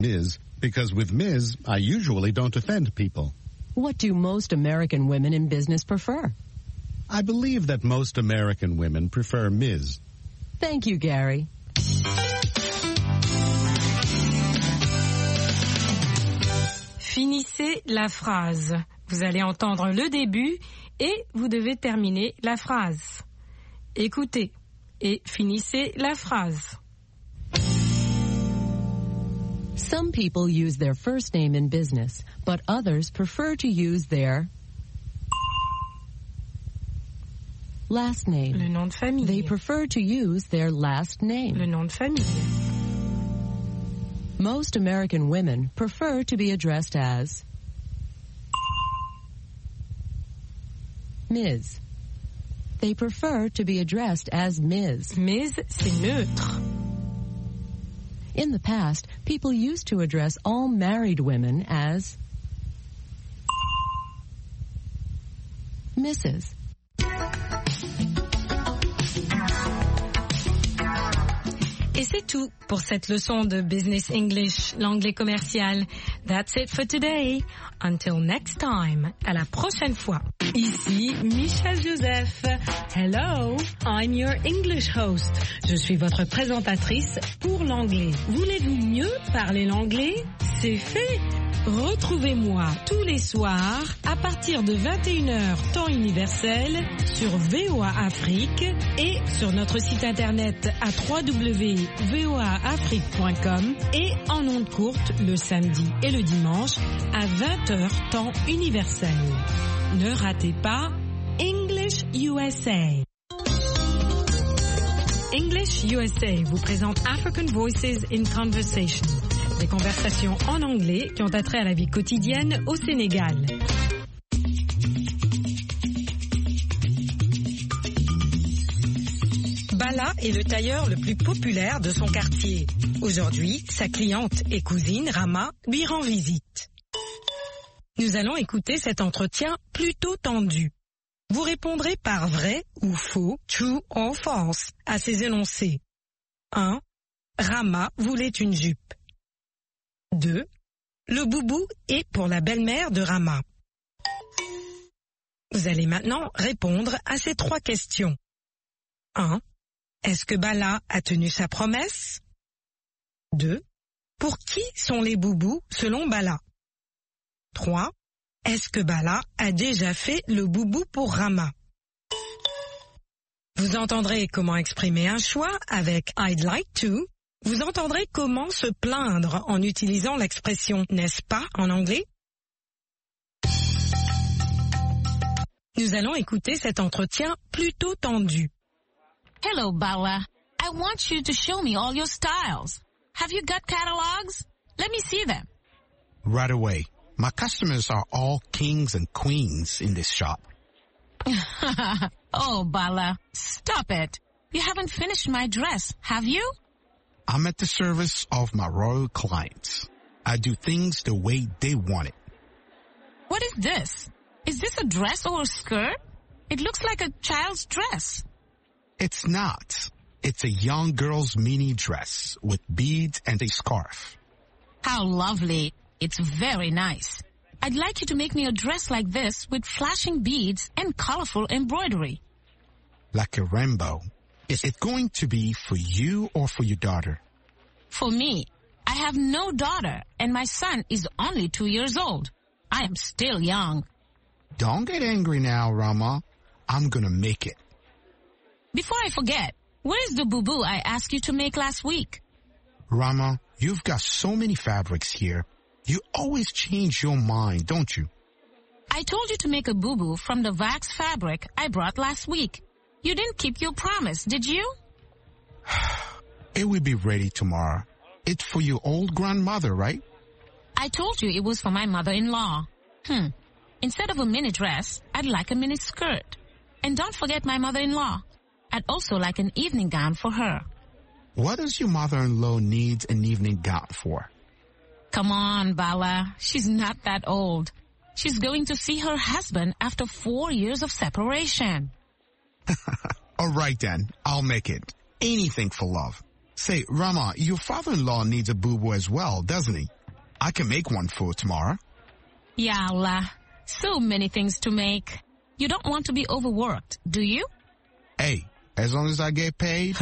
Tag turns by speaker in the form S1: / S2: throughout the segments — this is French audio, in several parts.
S1: Ms. because with Ms. I usually don't offend people.
S2: What do most American women in business prefer?
S1: I believe that most American women prefer Ms.
S2: Thank you, Gary.
S3: Finissez la phrase. Vous allez entendre le début et vous devez terminer la phrase. Écoutez et finissez la phrase.
S2: Some people use their first name in business, but others prefer to use their last name.
S3: Le nom de famille.
S2: They prefer to use their last name.
S3: Le nom de famille.
S2: Most American women prefer to be addressed as Ms. They prefer to be addressed as Ms.
S3: Ms, c'est neutre.
S2: In the past, people used to address all married women as Mrs.
S3: Et c'est tout pour cette leçon de Business English, l'anglais commercial. That's it for today. Until next time. À la prochaine fois. Ici Michelle Joseph. Hello, I'm your English host. Je suis votre présentatrice pour l'anglais. Voulez-vous mieux parler l'anglais? C'est fait. Retrouvez-moi tous les soirs à partir de 21h temps universel sur VOA Afrique et sur notre site internet à www.voaafrique.com et en ondes courtes le samedi et le dimanche à 20h temps universel. Ne ratez pas English USA. English USA vous présente African Voices in Conversation. Des conversations en anglais qui ont attrait à la vie quotidienne au Sénégal. Bala est le tailleur le plus populaire de son quartier. Aujourd'hui, sa cliente et cousine, Rama, lui rend visite. Nous allons écouter cet entretien plutôt tendu. Vous répondrez par vrai ou faux, true or false, à ces énoncés. 1. Rama voulait une jupe. 2. Le boubou est pour la belle-mère de Rama. Vous allez maintenant répondre à ces 3 questions. 1. Est-ce que Bala a tenu sa promesse? 2. Pour qui sont les boubous selon Bala? 3. Est-ce que Bala a déjà fait le boubou pour Rama? Vous entendrez comment exprimer un choix avec I'd like to. Vous entendrez comment se plaindre en utilisant l'expression « n'est-ce pas » en anglais. Nous allons écouter cet entretien plutôt tendu.
S4: Hello, Bala. I want you to show me all your styles. Have you got catalogs? Let me see them.
S5: Right away. My customers are all kings and queens in this shop.
S4: Oh, Bala, stop it. You haven't finished my dress, have you?
S5: I'm at the service of my royal clients. I do things the way they want it.
S4: What is this? Is this a dress or a skirt? It looks like a child's dress.
S5: It's not. It's a young girl's mini dress with beads and a scarf.
S4: How lovely. It's very nice. I'd like you to make me a dress like this with flashing beads and colorful embroidery.
S5: Like a rainbow. Is it going to be for you or for your daughter?
S4: For me. I have no daughter, and my son is only 2 years old. I am still young.
S5: Don't get angry now, Rama. I'm gonna make it.
S4: Before I forget, where is the boubou I asked you to make last week?
S5: Rama, you've got so many fabrics here. You always change your mind, don't you?
S4: I told you to make a boubou from the wax fabric I brought last week. You didn't keep your promise, did you?
S5: It will be ready tomorrow. It's for your old grandmother, right?
S4: I told you it was for my mother-in-law. Instead of a mini dress, I'd like a mini skirt. And don't forget my mother-in-law. I'd also like an evening gown for her.
S5: What does your mother-in-law need an evening gown for?
S4: Come on, Bala. She's not that old. She's going to see her husband after 4 years of separation.
S5: All right then, I'll make it. Anything for love. Say, Rama, your father-in-law needs a boo-boo as well, doesn't he? I can make one for tomorrow.
S4: Yeah, Allah. So many things to make. You don't want to be overworked, do you?
S5: Hey, as long as I get paid.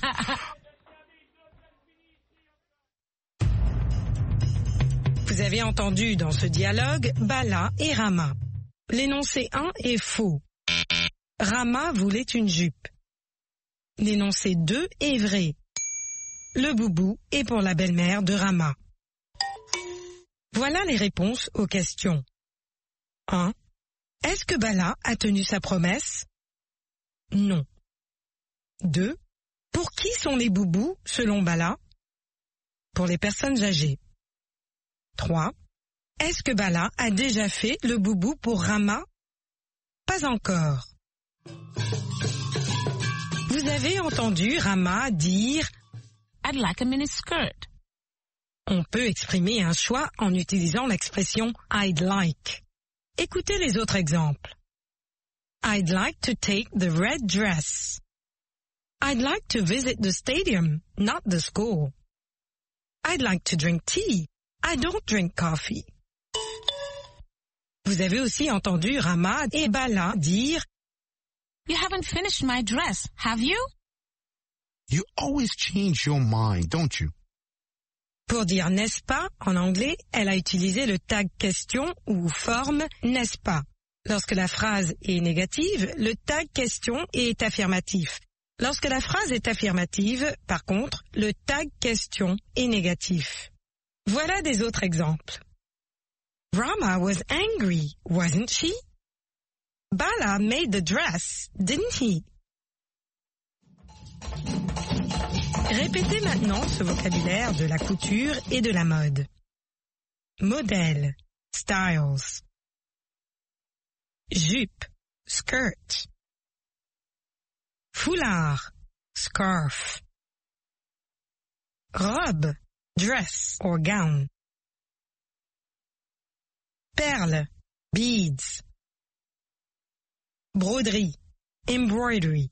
S3: Vous avez entendu dans ce dialogue Bala et Rama. L'énoncé 1 est faux. Rama voulait une jupe. L'énoncé 2 est vrai. Le boubou est pour la belle-mère de Rama. Voilà les réponses aux questions. 1. Est-ce que Bala a tenu sa promesse? Non. 2. Pour qui sont les boubous selon Bala? Pour les personnes âgées. 3. Est-ce que Bala a déjà fait le boubou pour Rama? Pas encore. Vous avez entendu Rama dire «
S4: I'd like a miniskirt. »
S3: On peut exprimer un choix en utilisant l'expression « I'd like ». Écoutez les autres exemples. I'd like to take the red dress. I'd like to visit the stadium, not the school. I'd like to drink tea. I don't drink coffee. Vous avez aussi entendu Rama et Bala dire
S4: You haven't finished my dress, have you?
S5: You always change your mind, don't you?
S3: Pour dire n'est-ce pas, en anglais, elle a utilisé le tag question ou forme n'est-ce pas. Lorsque la phrase est négative, le tag question est affirmatif. Lorsque la phrase est affirmative, par contre, le tag question est négatif. Voilà des autres exemples. Rama was angry, wasn't she? Bala made the dress, didn't he? Répétez maintenant ce vocabulaire de la couture et de la mode. Modèle, styles. Jupe, skirt. Foulard, scarf. Robe, dress or gown. Perles, beads. Broderie, embroidery.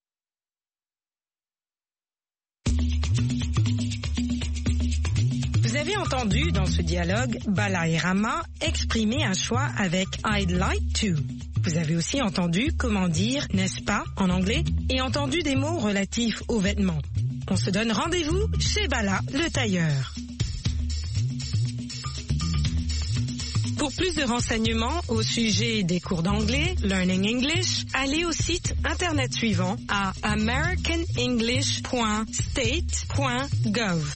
S3: Vous avez entendu dans ce dialogue Bala et Rama exprimer un choix avec I'd like to. Vous avez aussi entendu comment dire n'est-ce pas en anglais et entendu des mots relatifs aux vêtements. On se donne rendez-vous chez Bala le tailleur. Pour plus de renseignements au sujet des cours d'anglais, Learning English, allez au site internet suivant à americanenglish.state.gov.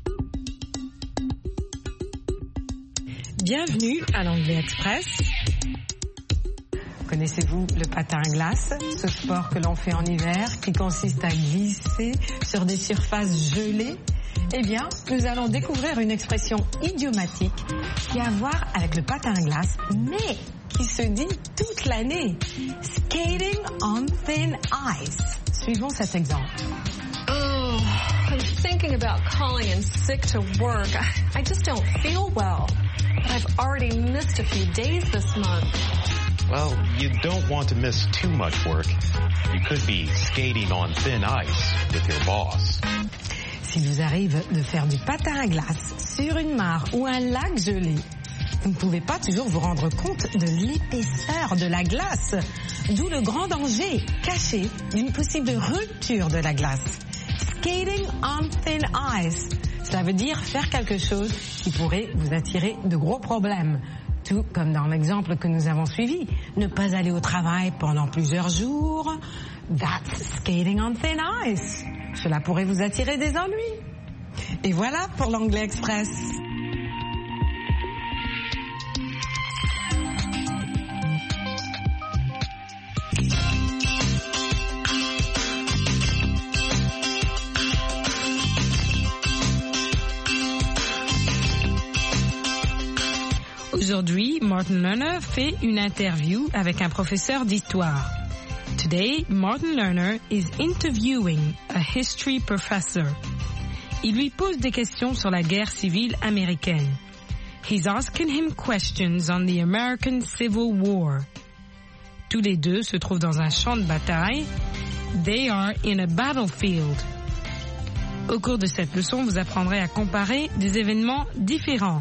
S3: Bienvenue à l'Anglais Express. Connaissez-vous le patin à glace, ce sport que l'on fait en hiver qui consiste à glisser sur des surfaces gelées? Eh bien, nous allons découvrir une expression idiomatique qui a à voir avec le patin à glace, mais qui se dit toute l'année. Skating on thin ice. Suivons cet exemple.
S6: Oh, I'm thinking about calling in sick to work. I just don't feel well. But I've already missed a few days this month.
S7: Well, you don't want to miss too much work. You could be skating on thin ice with your boss.
S3: S'il vous arrive de faire du patin à glace sur une mare ou un lac gelé, vous ne pouvez pas toujours vous rendre compte de l'épaisseur de la glace, d'où le grand danger caché d'une possible rupture de la glace. Skating on thin ice, cela veut dire faire quelque chose qui pourrait vous attirer de gros problèmes. Tout comme dans l'exemple que nous avons suivi, ne pas aller au travail pendant plusieurs jours, that's skating on thin ice. Cela pourrait vous attirer des ennuis. Et voilà pour l'Anglais Express. Aujourd'hui, Martin Lerner fait une interview avec un professeur d'histoire. Today, Martin Lerner is interviewing a history professor. Il lui pose des questions sur la guerre civile américaine. He's asking him questions on the American Civil War. Tous les deux se trouvent dans un champ de bataille. They are in a battlefield. Au cours de cette leçon, vous apprendrez à comparer des événements différents.